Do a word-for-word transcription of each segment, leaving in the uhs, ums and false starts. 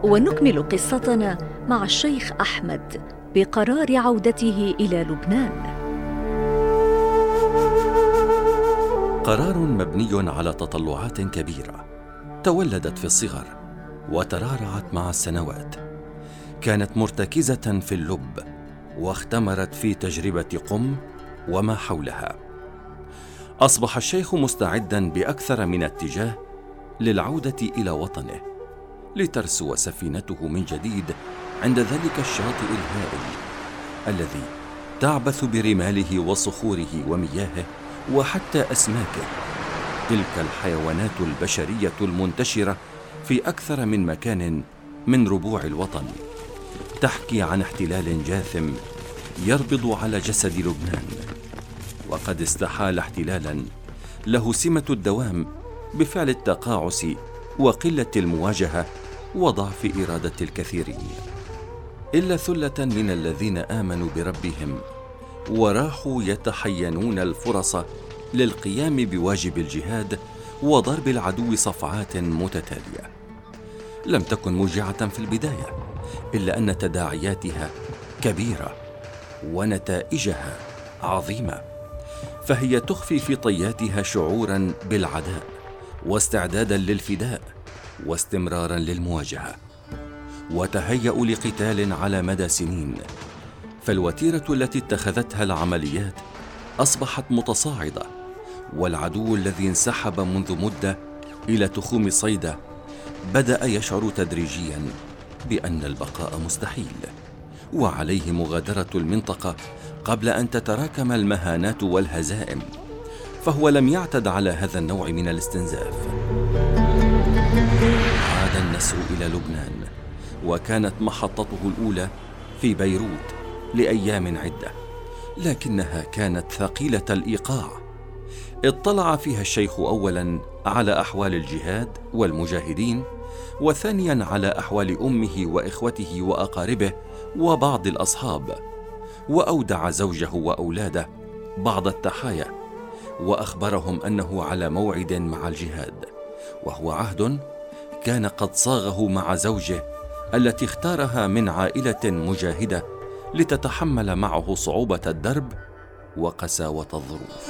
ونكمل قصتنا مع الشيخ أحمد بقرار عودته إلى لبنان. قرار مبني على تطلعات كبيرة تولدت في الصغر وترعرعت مع السنوات، كانت مرتكزة في اللب واختمرت في تجربة قم وما حولها. أصبح الشيخ مستعداً بأكثر من اتجاه للعودة إلى وطنه لترسو سفينته من جديد عند ذلك الشاطئ الهائل الذي تعبث برماله وصخوره ومياهه وحتى أسماكه، تلك الحيوانات البشرية المنتشرة في أكثر من مكان من ربوع الوطن، تحكي عن احتلال جاثم يربض على جسد لبنان، وقد استحال احتلالا له سمة الدوام بفعل التقاعس وقلة المواجهة وضعف إرادة الكثيرين، إلا ثلة من الذين آمنوا بربهم وراحوا يتحينون الفرص للقيام بواجب الجهاد وضرب العدو صفعات متتالية. لم تكن موجعة في البداية، إلا أن تداعياتها كبيرة ونتائجها عظيمة، فهي تخفي في طياتها شعوراً بالعداء واستعداداً للفداء واستمراراً للمواجهة وتهيأ لقتال على مدى سنين. فالوتيرة التي اتخذتها العمليات أصبحت متصاعدة، والعدو الذي انسحب منذ مدة إلى تخوم صيدا بدأ يشعر تدريجياً بأن البقاء مستحيل، وعليه مغادرة المنطقة قبل أن تتراكم المهانات والهزائم، فهو لم يعتد على هذا النوع من الاستنزاف. عاد النسر إلى لبنان، وكانت محطته الأولى في بيروت لأيام عدة، لكنها كانت ثقيلة الإيقاع. اطلع فيها الشيخ أولاً على أحوال الجهاد والمجاهدين، وثانياً على أحوال أمه وإخوته وأقاربه وبعض الأصحاب، وأودع زوجه وأولاده بعض التحايا، وأخبرهم أنه على موعد مع الجهاد، وهو عهد كان قد صاغه مع زوجه التي اختارها من عائلة مجاهدة لتتحمل معه صعوبة الدرب وقساوة الظروف.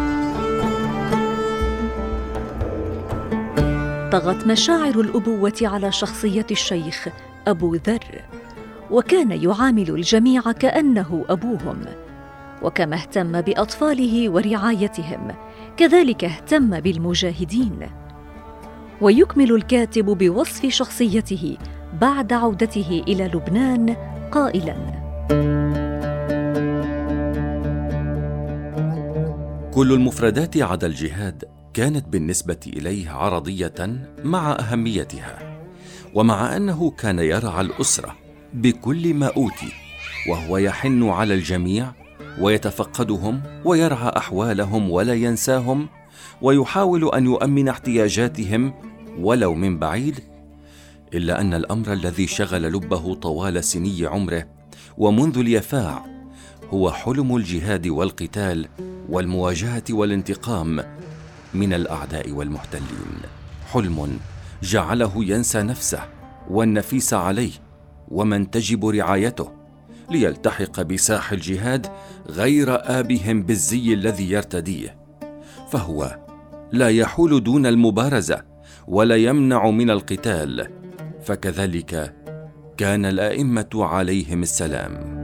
طغت مشاعر الأبوة على شخصية الشيخ أبو ذر، وكان يعامل الجميع كأنه أبوهم، وكما اهتم بأطفاله ورعايتهم كذلك اهتم بالمجاهدين. ويكمل الكاتب بوصف شخصيته بعد عودته إلى لبنان قائلاً: كل المفردات عدا الجهاد كانت بالنسبة إليه عرضية مع أهميتها، ومع أنه كان يرعى الأسرة بكل ما أوتي، وهو يحن على الجميع ويتفقدهم ويرعى أحوالهم ولا ينساهم، ويحاول أن يؤمن احتياجاتهم ولو من بعيد، إلا أن الأمر الذي شغل لبه طوال سني عمره ومنذ اليفاع هو حلم الجهاد والقتال والمواجهة والانتقام من الأعداء والمحتلين، حلم جعله ينسى نفسه والنفيس عليه ومن تجب رعايته، ليلتحق بساح الجهاد غير آبهم بالزي الذي يرتديه، فهو لا يحول دون المبارزة ولا يمنع من القتال، فكذلك كان الأئمة عليهم السلام.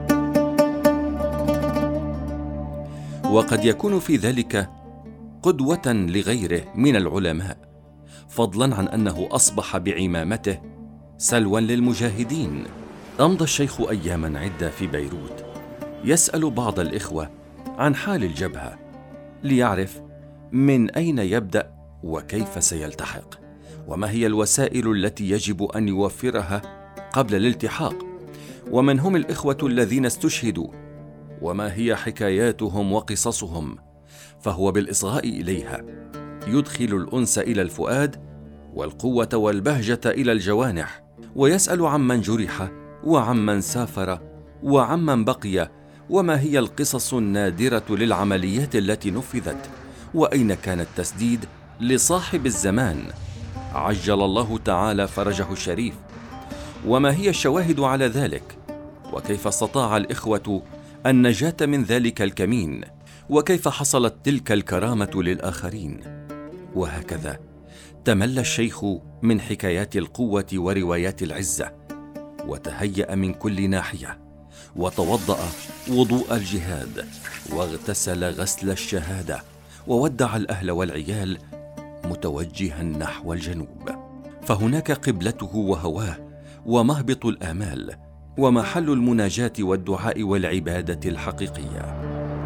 وقد يكون في ذلك قدوة لغيره من العلماء، فضلاً عن أنه أصبح بعمامته سلوى للمجاهدين. أمضى الشيخ أياماً عدة في بيروت يسأل بعض الإخوة عن حال الجبهة ليعرف من أين يبدأ وكيف سيلتحق، وما هي الوسائل التي يجب أن يوفرها قبل الالتحاق، ومن هم الإخوة الذين استشهدوا، وما هي حكاياتهم وقصصهم، فهو بالإصغاء إليها يدخل الأنس إلى الفؤاد والقوة والبهجة إلى الجوانح، ويسأل عمن جرح وعمن سافر وعمن بقي، وما هي القصص النادرة للعمليات التي نفذت، وأين كان التسديد لصاحب الزمان عجل الله تعالى فرجه الشريف، وما هي الشواهد على ذلك؟ وكيف استطاع الإخوة النجاة من ذلك الكمين؟ وكيف حصلت تلك الكرامة للآخرين؟ وهكذا تملى الشيخ من حكايات القوة وروايات العزة، وتهيأ من كل ناحية، وتوضأ وضوء الجهاد، واغتسل غسل الشهادة، وودع الأهل والعيال متوجها نحو الجنوب، فهناك قبلته وهواه ومهبط الآمال ومحل المناجاة والدعاء والعبادة الحقيقية.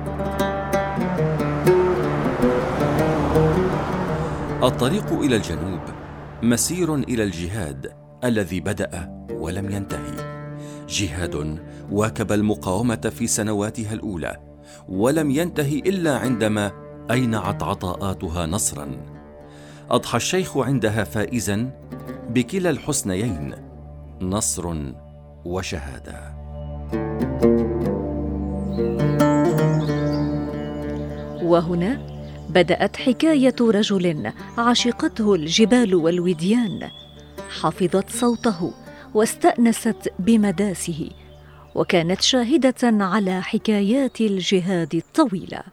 الطريق إلى الجنوب مسير إلى الجهاد الذي بدأ ولم ينتهي، جهاد واكب المقاومة في سنواتها الأولى ولم ينتهي إلا عندما أينعت عطاءاتها نصرا. أضحى الشيخ عندها فائزا بكلا الحسنيين، نصر وشهادة. وهنا بدأت حكاية رجل عشقته الجبال والوديان، حفظت صوته واستأنست بمداسه، وكانت شاهدة على حكايات الجهاد الطويلة.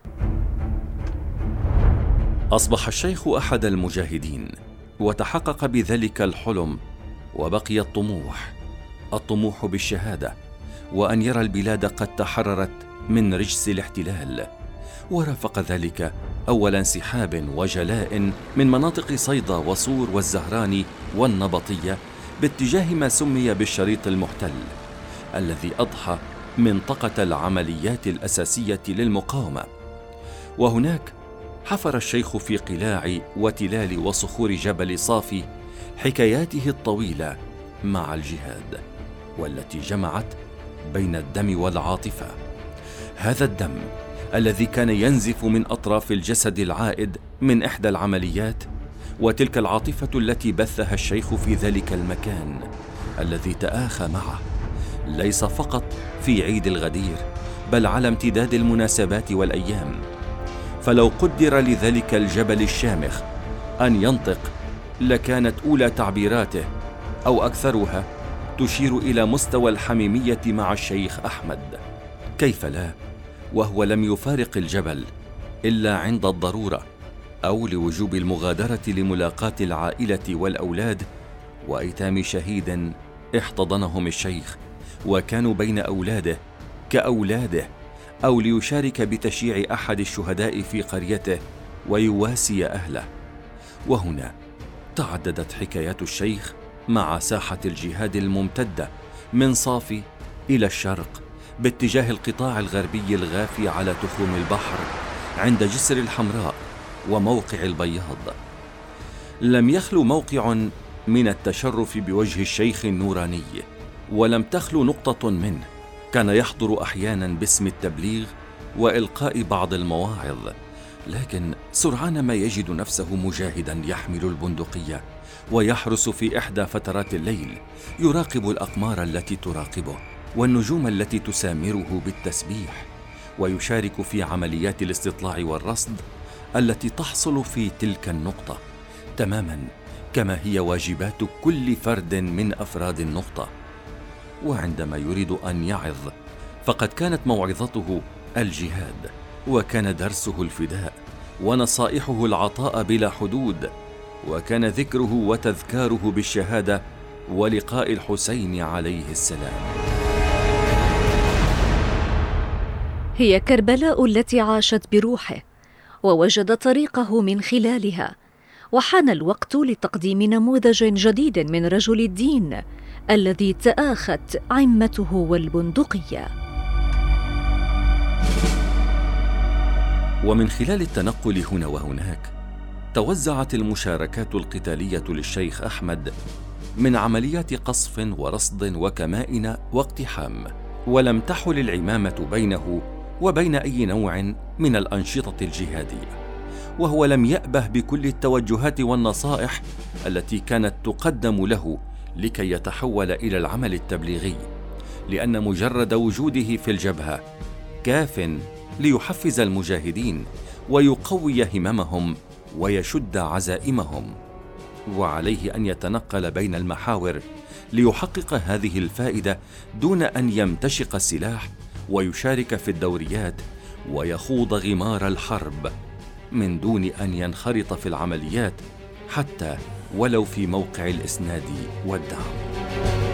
أصبح الشيخ أحد المجاهدين، وتحقق بذلك الحلم، وبقي الطموح الطموح بالشهادة، وأن يرى البلاد قد تحررت من رجس الاحتلال. ورافق ذلك أول انسحاب وجلاء من مناطق صيدا وصور والزهران والنبطية باتجاه ما سمي بالشريط المحتل، الذي أضحى منطقة العمليات الأساسية للمقاومة. وهناك حفر الشيخ في قلاع وتلال وصخور جبل صافي حكاياته الطويلة مع الجهاد، والتي جمعت بين الدم والعاطفة، هذا الدم الذي كان ينزف من أطراف الجسد العائد من إحدى العمليات، وتلك العاطفة التي بثها الشيخ في ذلك المكان الذي تآخى معه، ليس فقط في عيد الغدير بل على امتداد المناسبات والأيام. فلو قدر لذلك الجبل الشامخ أن ينطق لكانت أولى تعبيراته أو أكثرها تشير إلى مستوى الحميمية مع الشيخ أحمد. كيف لا وهو لم يفارق الجبل إلا عند الضرورة أو لوجوب المغادرة لملاقاة العائلة والأولاد وأيتام شهيد احتضنهم الشيخ وكانوا بين أولاده كأولاده، أو ليشارك بتشييع أحد الشهداء في قريته ويواسي أهله. وهنا تعددت حكايات الشيخ مع ساحة الجهاد الممتدة من صافي إلى الشرق باتجاه القطاع الغربي الغافي على تخوم البحر عند جسر الحمراء وموقع البياض. لم يخلو موقع من التشرف بوجه الشيخ النوراني، ولم تخلو نقطة منه كان يحضر أحيانا باسم التبليغ وإلقاء بعض المواعظ، لكن سرعان ما يجد نفسه مجاهدا يحمل البندقية ويحرس في إحدى فترات الليل، يراقب الأقمار التي تراقبه والنجوم التي تسامره بالتسبيح، ويشارك في عمليات الاستطلاع والرصد التي تحصل في تلك النقطة تماما كما هي واجبات كل فرد من أفراد النقطة. وعندما يريد أن يعظ فقد كانت موعظته الجهاد، وكان درسه الفداء، ونصائحه العطاء بلا حدود، وكان ذكره وتذكاره بالشهادة ولقاء الحسين عليه السلام. هي كربلاء التي عاشت بروحه ووجد طريقه من خلالها، وحان الوقت لتقديم نموذج جديد من رجل الدين الذي تآخت عمته والبندقية. ومن خلال التنقل هنا وهناك توزعت المشاركات القتالية للشيخ أحمد من عمليات قصف ورصد وكمائن واقتحام، ولم تحل العمامة بينه وبين أي نوع من الأنشطة الجهادية، وهو لم يأبه بكل التوجهات والنصائح التي كانت تقدم له لكي يتحول إلى العمل التبليغي، لأن مجرد وجوده في الجبهة كاف ليحفز المجاهدين ويقوي هممهم ويشد عزائمهم. وعليه أن يتنقل بين المحاور ليحقق هذه الفائدة دون أن يمتشق السلاح ويشارك في الدوريات ويخوض غمار الحرب من دون أن ينخرط في العمليات حتى ولو في موقع الإسناد والدعم.